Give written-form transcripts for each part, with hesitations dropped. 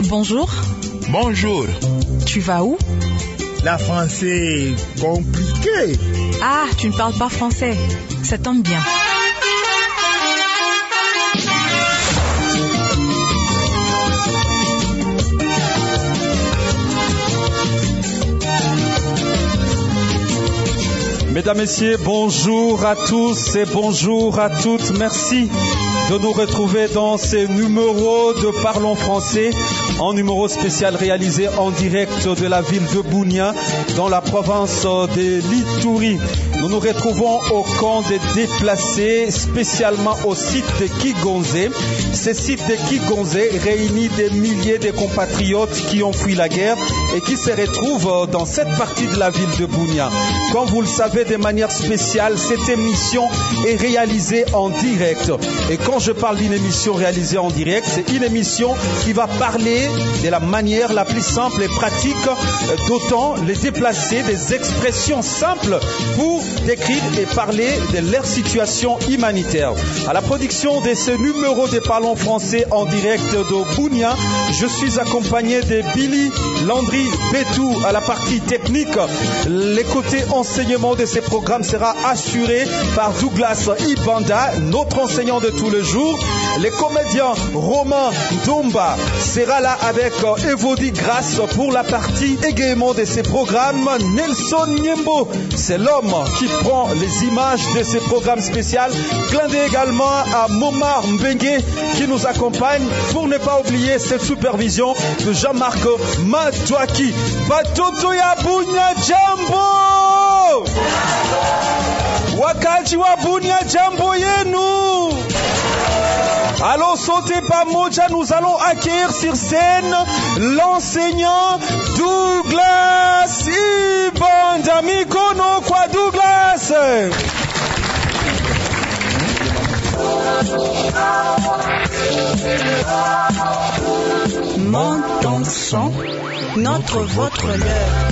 Bonjour. Bonjour. Tu vas où? La français compliqué. Ah, tu ne parles pas français. Ça tombe bien. Mesdames, Messieurs, bonjour à tous et bonjour à toutes. Merci de nous retrouver dans ce numéro de Parlons Français, un numéro spécial réalisé en direct de la ville de Bunia, dans la province de l'Ituri. Nous nous retrouvons au camp des déplacés, spécialement au site de Kigonze. Ce site de Kigonze réunit des milliers de compatriotes qui ont fui la guerre et qui se retrouvent dans cette partie de la ville de Bunia. Comme vous le savez, de manière spéciale, cette émission est réalisée en direct. Et quand je parle d'une émission réalisée en direct, c'est une émission qui va parler de la manière la plus simple et pratique d'autant les déplacer des expressions simples pour décrire et parler de leur situation humanitaire. À la production de ce numéro de Parlons Français en direct de Bunia, je suis accompagné de Billy Landry Betou à la partie technique. Les côtés enseignement de ces programmes sera assuré par Douglas Ibanda, notre enseignant de tous les jours. Les comédiens Romain Domba sera là avec Evody Grasse pour la partie égaiement de ces programmes. Nelson Nyembo, c'est l'homme qui prend les images de ces programmes spéciaux. Clin d'œil également à Momar Mbengue qui nous accompagne, pour ne pas oublier cette supervision de Jean-Marc Matouaki. Batoto ya Bunia Jambo! Wakaji wa Bunia Jambo yenu! Alors sautez pas moja, nous allons accueillir sur scène l'enseignant Douglas Ibanda. Mikono kwa Douglas. Montons son, notre, votre, leur.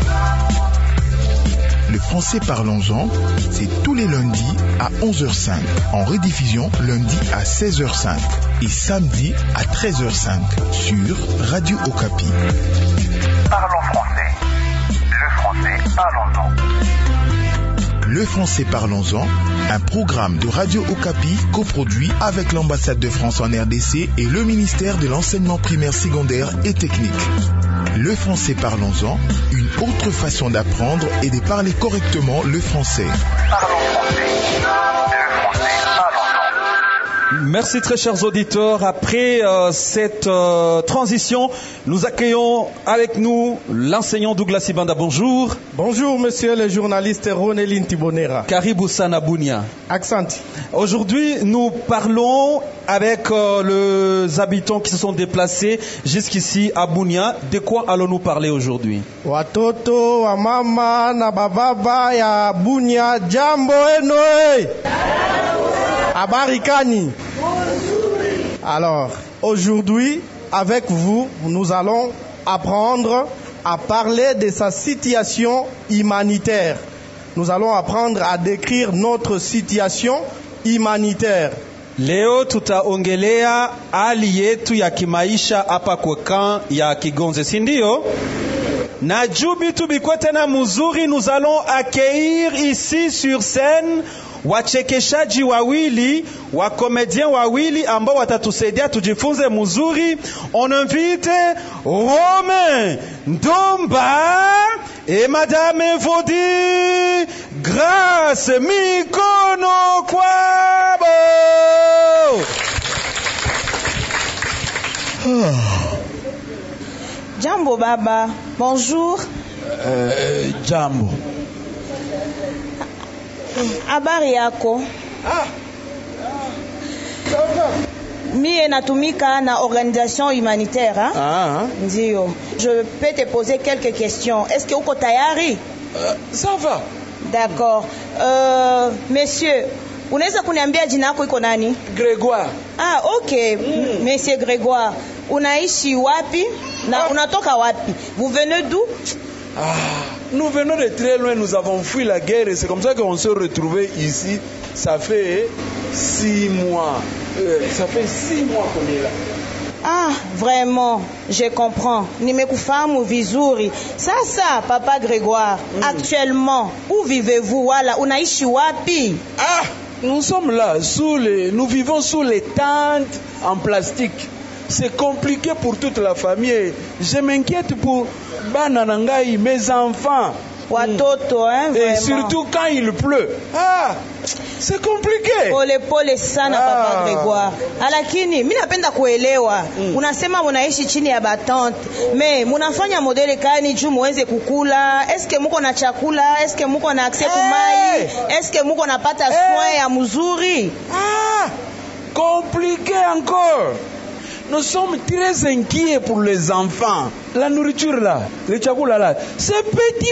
Le français parlons-en, c'est tous les lundis à 11h05. En rediffusion, lundi à 16h05 et samedi à 13h05 sur Radio Okapi. Parlons français. Le français parlons-en. Le français parlons-en, un programme de Radio Okapi coproduit avec l'ambassade de France en RDC et le ministère de l'enseignement primaire, secondaire et technique. Le français parlons-en, une autre façon d'apprendre et de parler correctement le français. Parlons français. Le français parlons-en. Merci très chers auditeurs. Après cette transition, nous accueillons avec nous l'enseignant Douglas Ibanda. Bonjour. Bonjour monsieur le journaliste Ronelin Tibonera. Karibu sana Bunia. Accent. Aujourd'hui, nous parlons avec les habitants qui se sont déplacés jusqu'ici à Bunia. De quoi allons-nous parler aujourd'hui? Watoto wa mama na bababa ya Bunia jambo enoe. Abarikani. Alors, aujourd'hui, avec vous, nous allons apprendre à parler de sa situation humanitaire. Nous allons apprendre à décrire notre situation humanitaire. Leo tutaongelea hali yetu ya kimaisha hapa kwa kamp ya Kigonze, si ndio? Na juu bitu bikuwe tena mzuri, nous allons accueillir ici sur scène wachekeshaji wawili, wakomedien wawili ambao watatusaidia tujifunze mzuri. On invite Romain Domba et Madame Evody Grasse. Mikono kwabo. Jambo baba, bonjour. Jambo. Habari yako? Mie natumika na organisation humanitaire. Ndio. Je peux te poser quelques questions. Est-ce que uko tayari? Ça va. D'accord. Monsieur, unaweza kuniambia jina lako iko nani? Grégoire. Ah, OK. Monsieur Grégoire, unaishi wapi? Na unatoka wapi? Vous venez d'où? Nous venons de très loin, nous avons fui la guerre et c'est comme ça qu'on s'est retrouvés ici. Ça fait 6 mois. Ça fait 6 mois qu'on est là. Ah, vraiment, je comprends. Nimekufahamu vizuri. Sasa, Papa Grégoire, actuellement, où vivez-vous? Wala, unaishi wapi? Ah, nous sommes là, nous vivons sous les tentes en plastique. C'est compliqué pour toute la famille. Je m'inquiète pour Bananangai, mes enfants. Watoto, hein, et vraiment. surtout quand il pleut. Ah, c'est compliqué. Pole sana Papa Grégoire. Lakini mimi napenda kuelewa. Unasema mnaishi chini ya batante. Me munafanya modele kani juu muweze kukula? Eske muko na chakula? Eske muko na accès kumai? Eske muko napata soin ya mzuri? Ah, compliqué encore. Nous sommes très inquiets pour les enfants. La nourriture là, le chakula là, c'est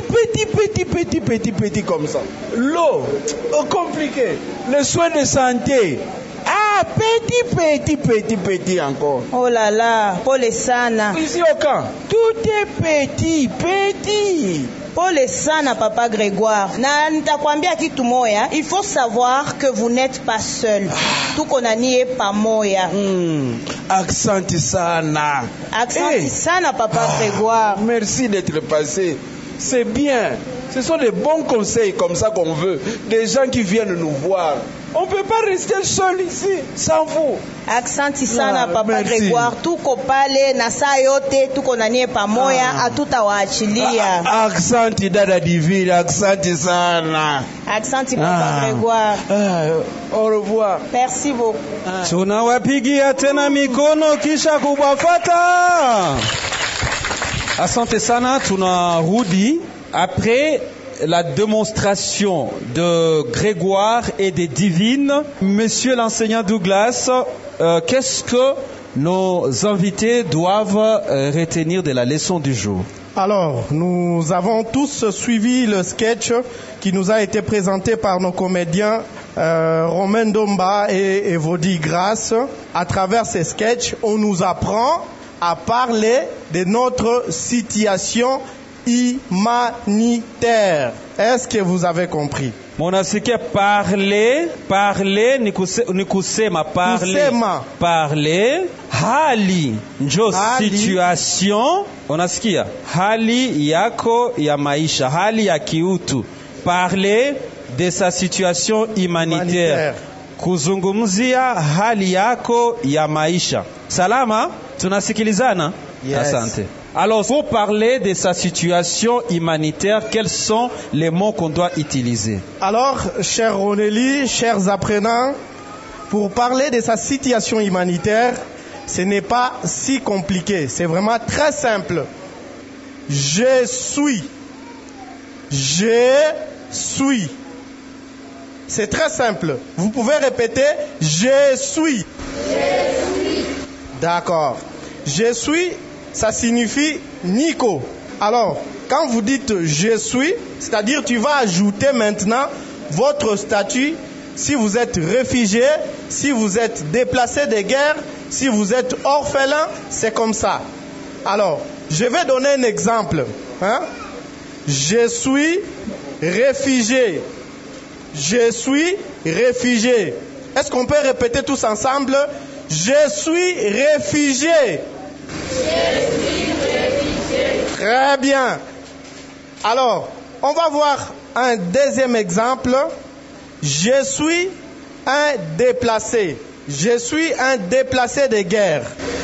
petit comme ça. L'eau, compliqué. Les soins de santé, ah, petit encore. Oh là là, pole sana. Ici au camp, tout est petit. Pole sana Papa Grégoire. Na nitakwambia kitu moya, il faut savoir que vous n'êtes pas seul. Tuko na nie pamoya. Accent sana. Accent sana Papa Grégoire. Merci d'être passé. C'est bien. Ce sont des bons conseils comme ça qu'on veut. Des gens qui viennent nous voir. On ne peut pas rester seul ici, sans vous. Accent sana Papa Grégoire. Tuko pale na saa yote tuko na nie pamoya, hatutawaachilia. Accent dada divine, accent sana. Accent Papa Grégoire. Au revoir. Merci beaucoup. Tunawapigia tena mikono kisha kubafata. Asante sana, tunarudi après la démonstration de Grégoire et des divines. Monsieur l'enseignant Douglas, qu'est-ce que nos invités doivent retenir de la leçon du jour? Alors, nous avons tous suivi le sketch qui nous a été présenté par nos comédiens Romain Domba et Evody Grasse. À travers ces sketchs, on nous apprend à parler de notre situation humanitaire. Est-ce que vous avez compris? Monasikia parler ni kusema parler hali njo situation. Unasikia hali yako ya maisha, hali ya kiutu. Parler de sa situation humanitaire. Kuzungumzia hali yako ya maisha. Salama, tunasikilizana? Yes. Asante. Alors, pour parler de sa situation humanitaire, quels sont les mots qu'on doit utiliser? Alors, chère Ronélie, chers apprenants, pour parler de sa situation humanitaire, ce n'est pas si compliqué. C'est vraiment très simple. Je suis. C'est très simple. Vous pouvez répéter, je suis. D'accord. Je suis, ça signifie Nico. Alors, quand vous dites je suis, c'est-à-dire tu vas ajouter maintenant votre statut, si vous êtes réfugié, si vous êtes déplacé de guerre, si vous êtes orphelin, c'est comme ça. Alors, je vais donner un exemple. Je suis réfugié. Je suis réfugié. Est-ce qu'on peut répéter tous ensemble? Je suis réfugié. Très bien. Alors, on va voir un deuxième exemple. Je suis un déplacé. Je suis un déplacé de guerre.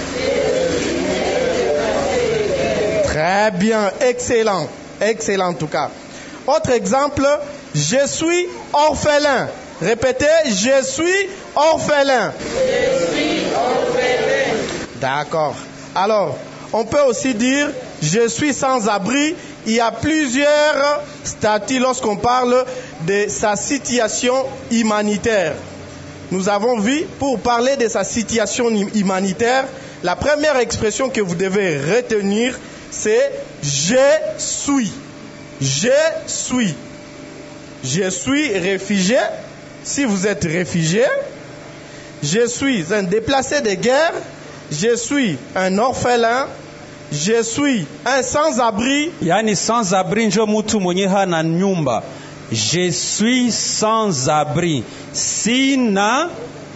Très bien, excellent. Excellent en tout cas. Autre exemple, je suis orphelin. Répétez, je suis orphelin. Je suis orphelin. D'accord. Alors, on peut aussi dire, je suis sans abri. Il y a plusieurs statuts lorsqu'on parle de sa situation humanitaire. Nous avons vu, pour parler de sa situation humanitaire, la première expression que vous devez retenir, c'est je suis. Je suis. Je suis réfugié. Si vous êtes réfugié, je suis un déplacé de guerre, je suis un orphelin, je suis un sans-abri. Yani sans-abri njo mutu mwenye hana nyumba. Je suis sans-abri. Sina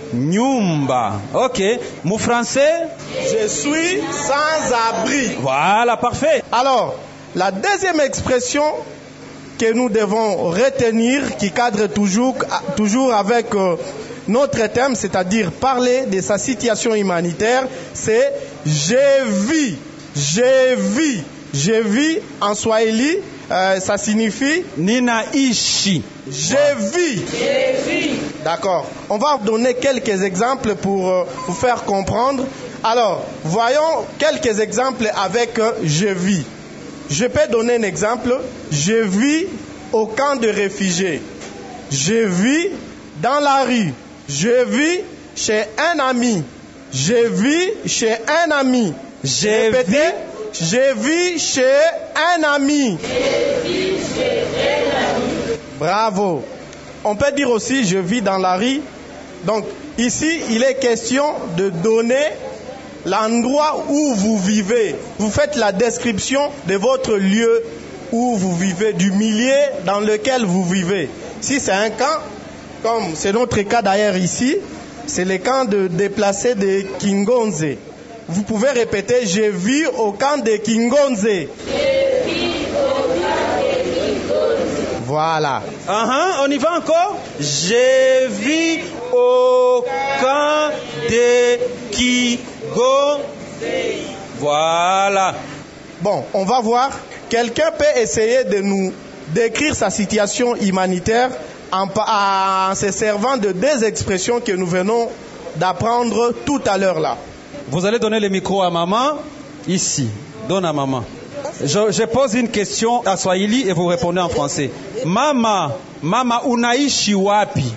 Nyumba. Ok. Mon français? Je suis sans abri. Voilà, parfait. Alors, la deuxième expression que nous devons retenir, qui cadre toujours avec notre thème, c'est-à-dire parler de sa situation humanitaire, c'est « je vis ». Je vis. Je vis en Swahili, ça signifie ninaishi. Je vis. Je vis. D'accord. On va donner quelques exemples pour vous faire comprendre. Alors, voyons quelques exemples avec je vis. Je peux donner un exemple. Je vis au camp de réfugiés. Je vis dans la rue. Je vis chez un ami. Je vis chez un ami. Répétez. Je vis chez un ami. Je vis chez un ami. Bravo. On peut dire aussi je vis dans la rue. Donc ici, il est question de donner l'endroit où vous vivez. Vous faites la description de votre lieu où vous vivez, du milieu dans lequel vous vivez. Si c'est un camp, comme c'est notre cas d'ailleurs ici, c'est le camp de déplacés de Kingonze. Vous pouvez répéter, je vis au camp de Kingonze. Je vis au camp de Kingonze. Voilà. On y va encore. Je vis au camp de Kingonze. Voilà. Bon, on va voir. Quelqu'un peut essayer de nous décrire sa situation humanitaire en se servant de deux expressions que nous venons d'apprendre tout à l'heure là. Vous allez donner le micro à maman, ici. Donne à maman. Je pose une question à Swahili et vous répondez en français. Mama unaishi wapi?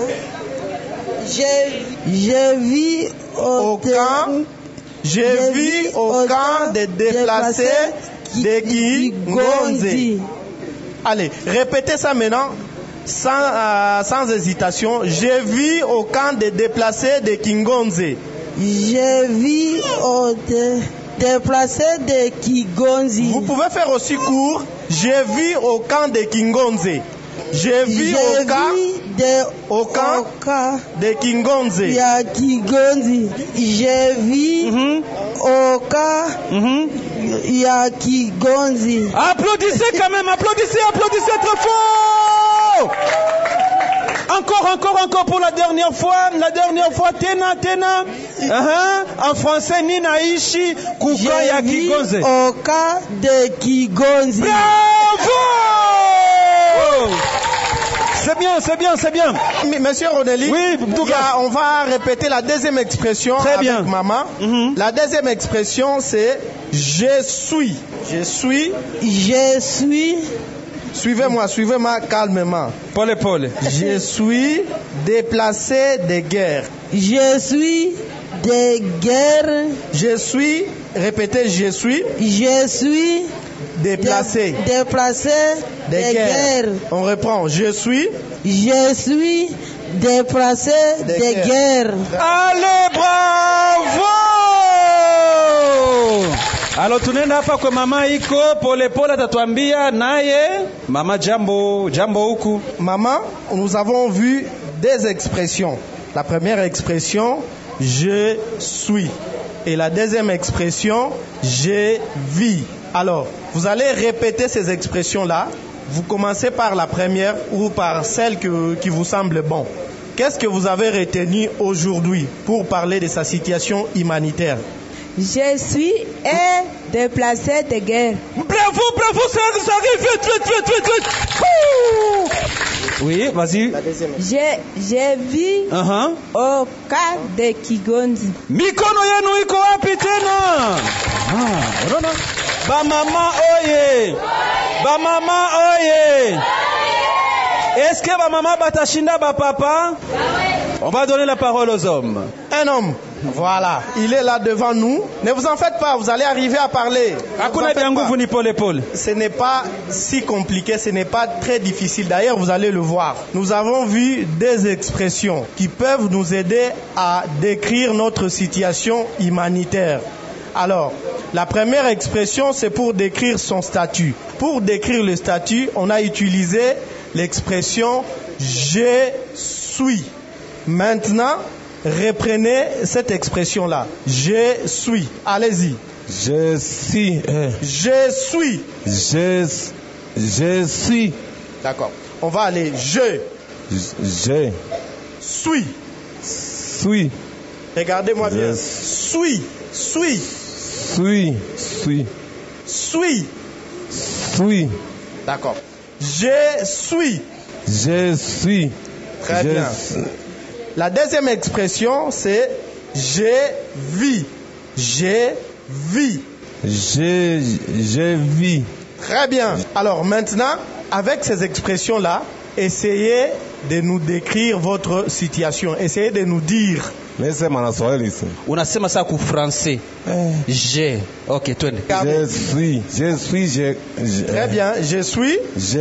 Je vis au camp. Je vis au camp des déplacés de Kingonze. Allez, répétez ça maintenant sans hésitation. Je vis au camp des déplacés de Kingonze. Je vis au déplacé de Kingonze. Vous pouvez faire aussi court. Je vis au camp de Kingonze. Je vis au camp de Kingonze. Je vis au camp de Kingonze. Applaudissez quand même, applaudissez trop fort. Encore pour la dernière fois, tena. En français, ninaishi kuka ya Kingonze. Au camp de Kingonze. Bravo! C'est bien. Monsieur Ronelli, oui, on va répéter la deuxième expression avec maman. La deuxième expression, c'est je suis. Je suis. Suivez-moi calmement. Paul. Je suis déplacé de guerre. Je suis de guerre. Je suis, répétez, je suis. Je suis déplacé. Déplacé de guerre. On reprend. Je suis déplacé de guerre. Allez, bravo! Alors tunaenda hapa kwa mama iko pole atatuambia naye. Mama jambo huku. Maman, nous avons vu deux expressions. La première expression, je suis. Et la deuxième expression, je vis. Alors, vous allez répéter ces expressions-là. Vous commencez par la première ou par celle qui vous semble bon. Qu'est-ce que vous avez retenu aujourd'hui pour parler de sa situation humanitaire? Je suis un déplacé de guerre. Bravo, ça arrive vite. Oui, vas-y. Je vis au camp de Kingonze. Mikono yenu iko wapi tena? Unaona? Bamama oye. Est-ce que bamama batashinda papa? On va donner la parole aux hommes. Un homme. Voilà, il est là devant nous. Ne vous en faites pas, vous allez arriver à parler. Ce n'est pas si compliqué, ce n'est pas très difficile. D'ailleurs, vous allez le voir. Nous avons vu des expressions qui peuvent nous aider à décrire notre situation humanitaire. Alors, la première expression, c'est pour décrire son statut. Pour décrire le statut, on a utilisé l'expression « je suis ». Maintenant, reprenez cette expression-là. Je suis. Allez-y. Je suis. Je suis. Je suis. D'accord. On va aller. Je suis. Suis. Regardez-moi bien. Suis. Suis. Suis. Suis. Suis. D'accord. Je suis. Je suis. Très bien. La deuxième expression, c'est je vis. Je vis. Je vis. Très bien. Alors maintenant, avec ces expressions-là, essayez de nous décrire votre situation. Essayez de nous dire. Unasema saa ku français. Je. Ok, twende. Je suis. Très bien. Je suis.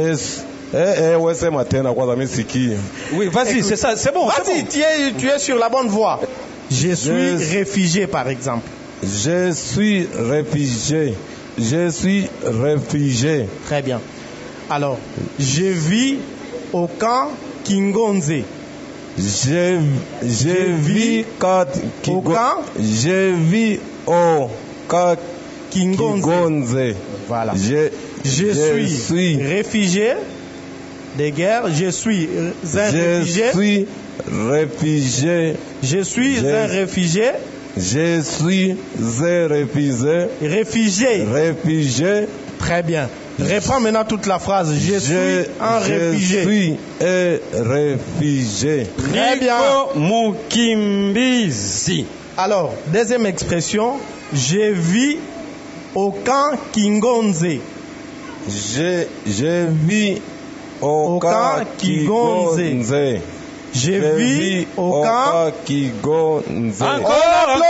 Oui, vas-y, c'est ça, c'est bon. Vas-y, tu es sur la bonne voie. Je suis réfugié, par exemple. Je suis réfugié. Je suis réfugié. Très bien. Alors, je vis au camp Kingonze. Je vis au camp. Je vis au camp Kingonze. Voilà. Je suis réfugié de guerre. Je suis un réfugié. Je suis réfugié. Je suis un réfugié. Je suis un réfugié. Réfugié. Très bien. Reprends maintenant toute la phrase. Je suis un réfugié. Je suis un réfugié. Très bien. Mukimbizi. Alors, deuxième expression. Je vis au camp Kingonze. Je vis au camp Kingonze. Je vis au camp Kingonze. Encore.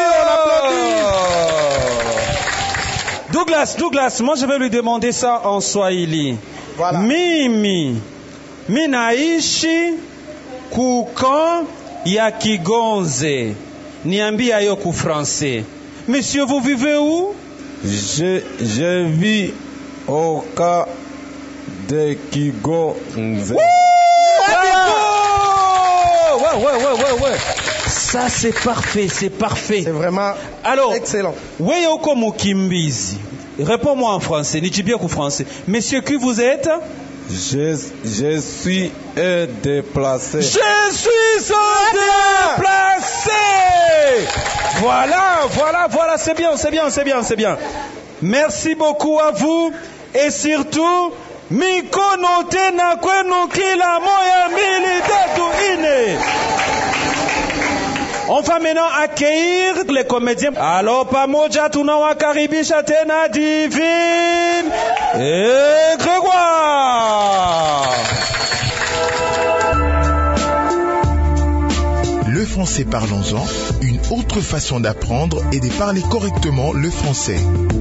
Douglas, moi je vais lui demander ça en Swahili. Voilà. Mimi minaishi kukan ya Kigonze. Niambia yo ku français. Monsieur, vous vivez où? Je vis au camp de Kigonze. Ouais. Ça c'est parfait. C'est vraiment excellent. Wewe uko mukimbizi. Réponds-moi en français, nijibie ku français. Monsieur, qui vous êtes? Je suis un déplacé. Je suis un déplacé. Voilà, c'est bien. Merci beaucoup à vous et surtout mikono tena kwenu kila moya mbili tatu ine. On va maintenant accueillir les comédiens. Alors pamoja tunawakaribisha tena Divine et Grégoire. Le français, parlons-en, une autre façon d'apprendre et de parler correctement le français.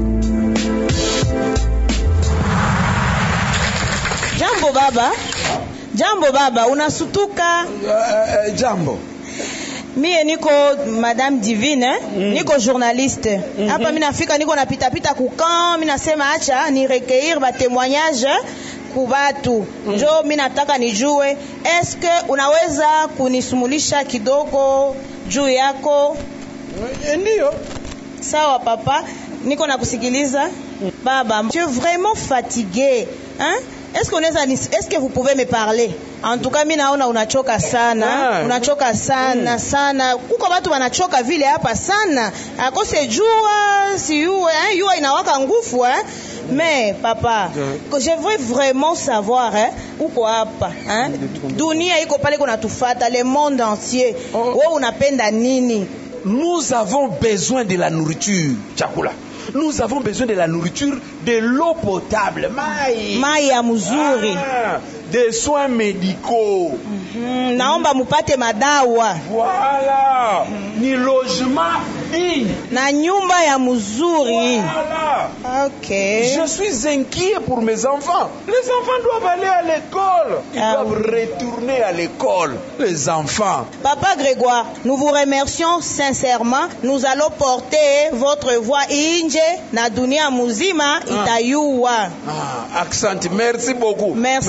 Jambo baba, unasutuka? Jambo. Mie niko Madame Divine, niko journaliste. Hapa mimi nafika niko napita kukan, mimi nasema acha ni recueillir ba témoignage kubatu. Njo mimi nataka nijue, eske unaweza kunisumulisha kidogo juu yako? Ndio. Sawa papa, niko nakusikiliza. Baba, je suis vraiment fatigué. Hein? Est-ce que vous pouvez me parler? En tout cas, mimi naona unachoka sana. Unachoka sana. Kuko watu wanachoka vile hapa sana. Akose jua, si yua inawaka nguvu Mais papa, je veux vraiment savoir uko hapa, dunia iko pale kuna tufata le monde entier. Wewe unapenda nini? Nous avons besoin de la nourriture, chakula. Nous avons besoin de la nourriture, de l'eau potable, mai ya mzuri, des soins médicaux. Naomba mupate madawa. Voilà. Ni logement digne. Na nyumba ya mzuri. Voilà. OK. Je suis inquiet pour mes enfants. Les enfants doivent aller à l'école. Ils doivent retourner à l'école. Les enfants. Papa Grégoire, nous vous remercions sincèrement. Nous allons porter votre voix inje na dunia muzima itayua. Accent. Merci beaucoup. Merci.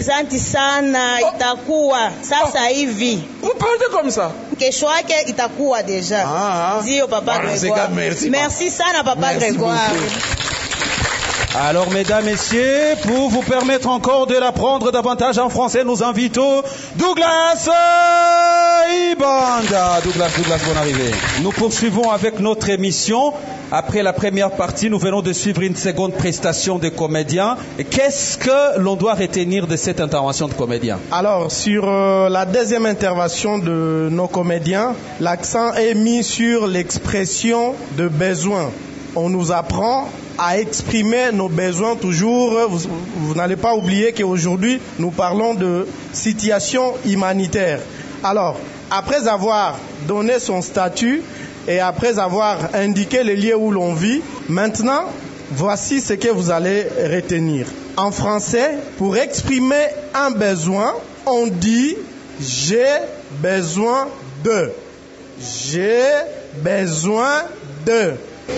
Asante sana, itakuwa sasa hivi. Vous parlez comme ça? Kesho yake itakuwa deja. Ndio papa Grégoire. Merci sana papa Grégoire. Alors, mesdames, messieurs, pour vous permettre encore de l'apprendre davantage en français, nous invitons Douglas Ibanda. Douglas, bonne arrivée. Nous poursuivons avec notre émission. Après la première partie, nous venons de suivre une seconde prestation de comédiens. Qu'est-ce que l'on doit retenir de cette intervention de comédiens? Alors, sur la deuxième intervention de nos comédiens, l'accent est mis sur l'expression de besoin. On nous apprend à exprimer nos besoins toujours. Vous n'allez pas oublier qu'aujourd'hui, nous parlons de situation humanitaire. Alors, après avoir donné son statut et après avoir indiqué les lieux où l'on vit, maintenant, voici ce que vous allez retenir. En français, pour exprimer un besoin, on dit « j'ai besoin de ». J'ai besoin de.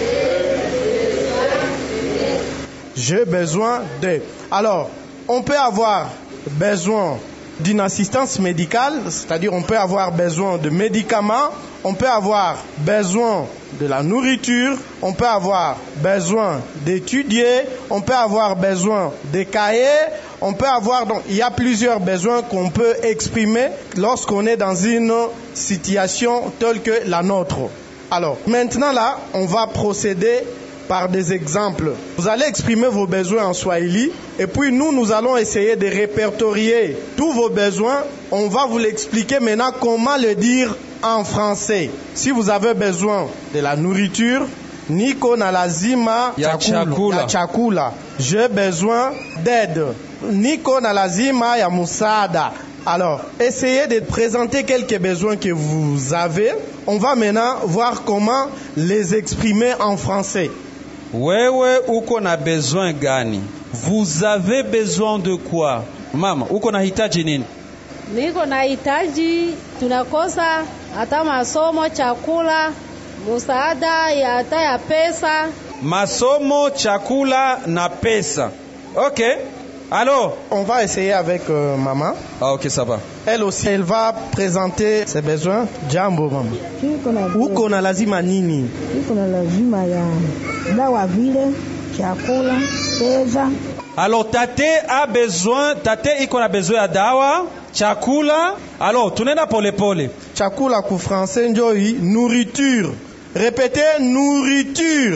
J'ai besoin de. Alors, on peut avoir besoin d'une assistance médicale, c'est-à-dire on peut avoir besoin de médicaments, on peut avoir besoin de la nourriture, on peut avoir besoin d'étudier, on peut avoir besoin des cahiers, on peut avoir... Donc, il y a plusieurs besoins qu'on peut exprimer lorsqu'on est dans une situation telle que la nôtre. Alors, maintenant là, on va procéder par des exemples. Vous allez exprimer vos besoins en swahili et puis nous allons essayer de répertorier tous vos besoins. On va vous l'expliquer maintenant comment le dire en français. Si vous avez besoin de la nourriture, niko na lazima ya chakula. J'ai besoin d'aide. Niko na lazima ya musada. Alors, essayez de présenter quelques besoins que vous avez. On va maintenant voir comment les exprimer en français. Wewe uko na besoin gani? Vous avez besoin de quoi? Mama, uko na hitaji nini? Niko na hitaji, tunakosa hata masomo, chakula, msaada ya hata ya pesa. Masomo, chakula na pesa. OK. Alors, on va essayer avec maman. Ah, OK, ça va. Elle aussi, elle va présenter ses besoins. Jambo, maman. Uko na lazima nini? Uko na lazima ya dawa vile, chakula, pesa. Alors, tate iko na besoin ya dawa, chakula. Alors, tunaenda pole pole. Chakula ku français njoi, nourriture. Répétez, nourriture.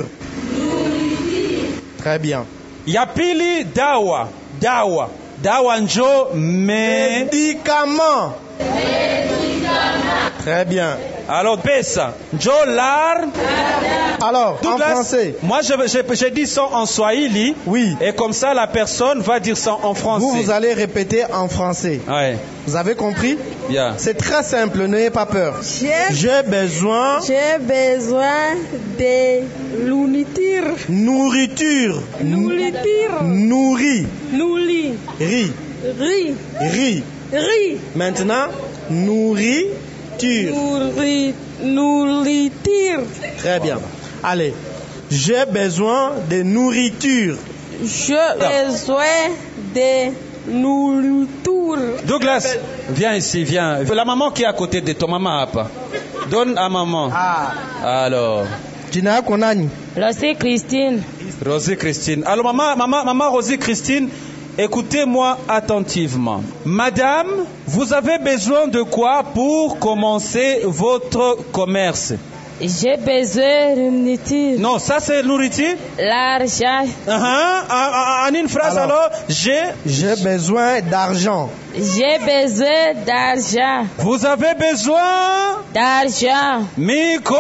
Très bien. Ya pili, dawa. Dawa njo médicament. Très bien. Alors, pesa. Njo lar. Alors, Douglas, en français. Moi, je dis ça en swahili. Oui. Et comme ça, la personne va dire ça en français. Vous allez répéter en français. Ouais. Vous avez compris? Bien. C'est très simple, n'ayez pas peur. J'ai besoin de nourriture. Nourriture. Nourri. Riz. Maintenant, nourriture. Nourriture. Très bien. Allez. J'ai besoin de nourriture. J'ai besoin de nourriture. Douglas, viens ici, viens. La maman qui est à côté de toi, maman apa. Donne à maman. Ah. Alors. Jina yako nani? Rosie Christine. Alors maman Rosie Christine, écoutez-moi attentivement. Madame, vous avez besoin de quoi pour commencer votre commerce? J'ai besoin de nourriture. Non, ça c'est nourriture. L'argent. En une phrase alors, j'ai besoin d'argent. J'ai besoin d'argent. Vous avez besoin d'argent. Mikono.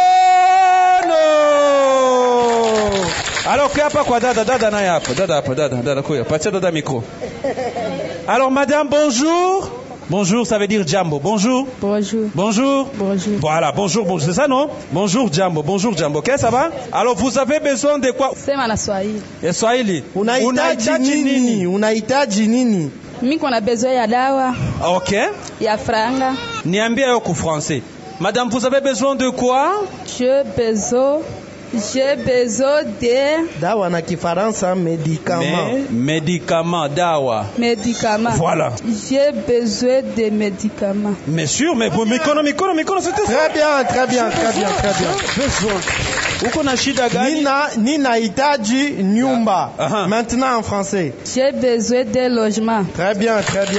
Alors hapa kwa dada naye hapa. Dada kuya. Patia dada micro. Alors madame, bonjour. Bonjour, ça veut dire Jambo. Bonjour. Bonjour. Voilà, bonjour. C'est ça, non? Bonjour, Jambo. Ok, ça va? Alors, vous avez besoin de quoi? Sema na Swahili. Swahili. Unahitaji nini? Mimi kuna besoin ya dawa. OK. Ya franga. Niambie au français. Madame, vous avez besoin de quoi? J'ai besoin J'ai besoin de dawa na Kifaransa médicament. Médicament, dawa. médicaments. Voilà. J'ai besoin de médicaments. Mais sûr, mais pour mikono, c'était Très bien. besoin. Uko na shida gani? Ninahitaji nyumba. Maintenant en français. J'ai besoin de logement. Très bien.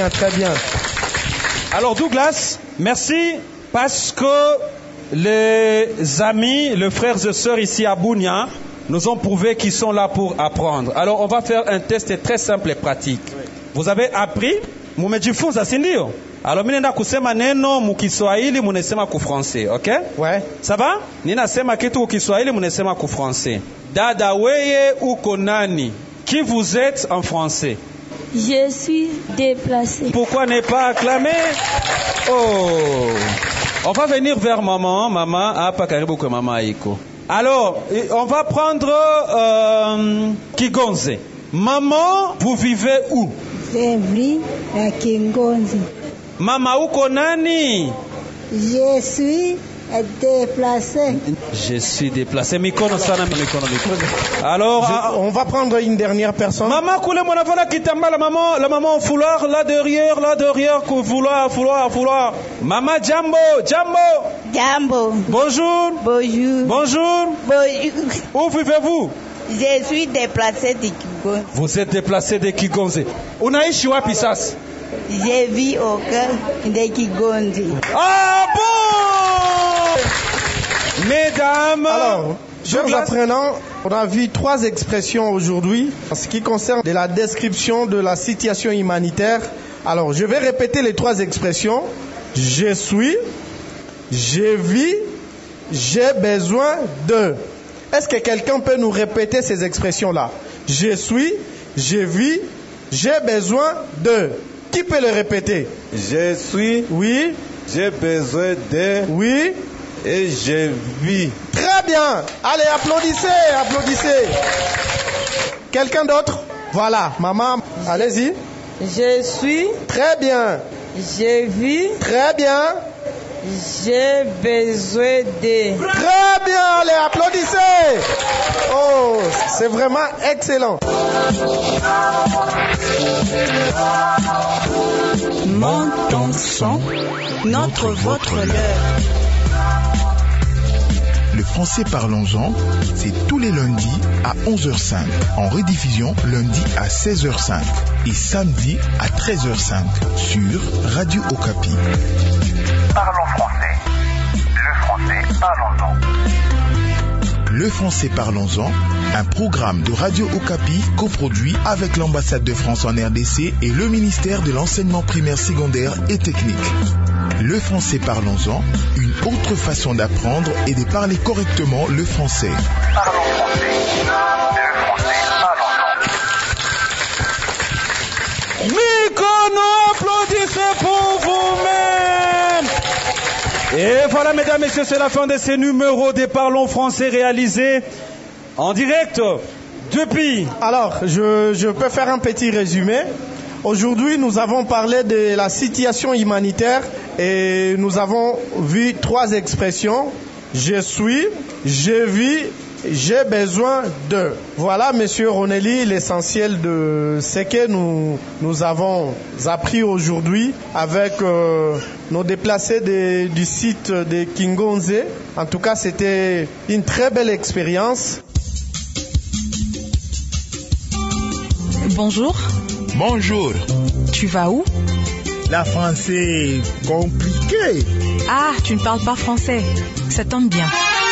Alors Douglas, merci parce que les amis, les frères et sœurs ici à Bunia nous ont prouvé qu'ils sont là pour apprendre. Alors on va faire un test très simple et pratique. Vous avez appris, mumejifunza si ndio? Alors mimi nenda kusema neno mukiswahili munasema ku français, OK? Ouais. Ça va? Ninasema kitu ku Kiswahili munasema ku français. Dada weye uko nani? Qui vous êtes en français? Je suis déplacé. Pourquoi ne pas acclamer? Oh. On va venir vers maman. Maman, hapa karibu kwa mama iko. Alors, on va prendre Kigonze. Maman, vous vivez où? Je vis à Kingonzi. Mama uko nani? Je suis déplacé. Je suis déplacé. Mikono sana, mikono. Alors, on va prendre une dernière personne. Maman, koule mon avala kitamba, la maman au foulard, là derrière, foulard. Maman, Jambo. Bonjour. Où vivez-vous? Je suis déplacé de Kigonze. Vous êtes déplacé de Kigonze. Unaishi wapi sasa? Je vis au cœur de Kigonze. Ah bon! Mesdames, alors, chers apprenants, on a vu 3 expressions aujourd'hui en ce qui concerne de la description de la situation humanitaire. Alors, je vais répéter les 3 expressions. Je suis, je vis, j'ai besoin de. Est-ce que quelqu'un peut nous répéter ces expressions-là? Je suis, je vis, j'ai besoin de. Qui peut le répéter? Je suis. Oui. J'ai besoin de. Oui. Et je vis. Très bien. Allez, applaudissez. Quelqu'un d'autre? Voilà, maman, allez-y. Je suis. Très bien. Je vis. Très bien. J'ai besoin de. Très bien, allez, applaudissez. Oh, c'est vraiment excellent. Mon son, votre l'heure. Le français parlons-en, c'est tous les lundis à 11h05, en rediffusion lundi à 16h05 et samedi à 13h05 sur Radio Okapi. Parlons français. Le français parlons-en. Le français parlons-en, un programme de Radio Okapi coproduit avec l'ambassade de France en RDC et le ministère de l'enseignement primaire, secondaire et technique. Le français parlons-en, une autre façon d'apprendre et de parler correctement le français. Parlons français. Le français parlons-en. Mikono, applaudissez pour vous-même. Et voilà, mesdames et messieurs, c'est la fin de ces numéros des Parlons français réalisés en direct depuis. Alors, je peux faire un petit résumé. Aujourd'hui, nous avons parlé de la situation humanitaire et nous avons vu 3 expressions. Je suis, je vis, j'ai besoin de. Voilà, monsieur Ronelli, l'essentiel de ce que nous avons appris aujourd'hui avec nos déplacés du site de Kingonze. En tout cas, c'était une très belle expérience. Bonjour. Bonjour. Tu vas où? La français compliqué. Ah, tu ne parles pas français. Ça tombe bien.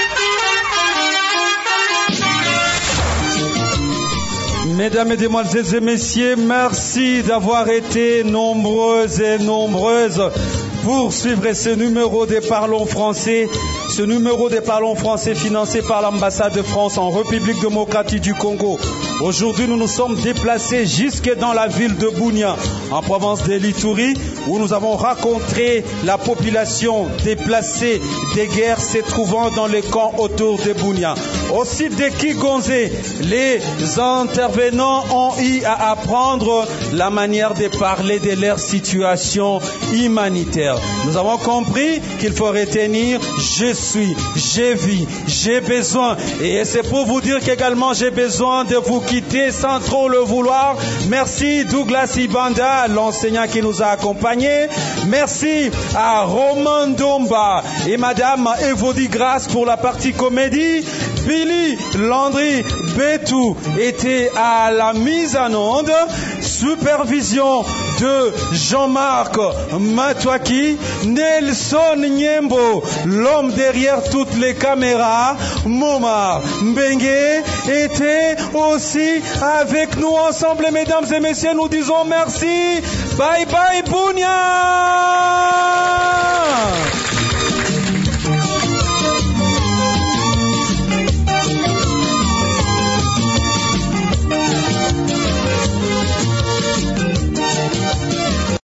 Mesdames, Mesdemoiselles et Messieurs, merci d'avoir été nombreuses et nombreuses pour suivre ce numéro des Parlons français. Ce numéro des Parlons français financé par l'ambassade de France en République démocratique du Congo. Aujourd'hui, nous nous sommes déplacés jusque dans la ville de Bunia, en province de l'Ituri, où nous avons rencontré la population déplacée des guerres se trouvant dans les camps autour de Bunia. Au site de Kigonze, les intervenants ont eu à apprendre la manière de parler de leur situation humanitaire. Nous avons compris qu'il faut retenir « Je suis, j'ai vie, j'ai besoin. Et c'est pour vous dire qu'également j'ai besoin de vous quitter sans trop le vouloir. Merci Douglas Ibanda, l'enseignant qui nous a accompagnés. Merci à Romain Domba et Madame Evody Grasse pour la partie comédie. Billy Landry Betou était à la mise en onde. Supervision de Jean-Marc Matouaki. Nelson Niembo, l'homme derrière toutes les caméras. Momar Mbengue était aussi avec nous ensemble. Mesdames et messieurs, nous disons merci. Bye bye Bounia.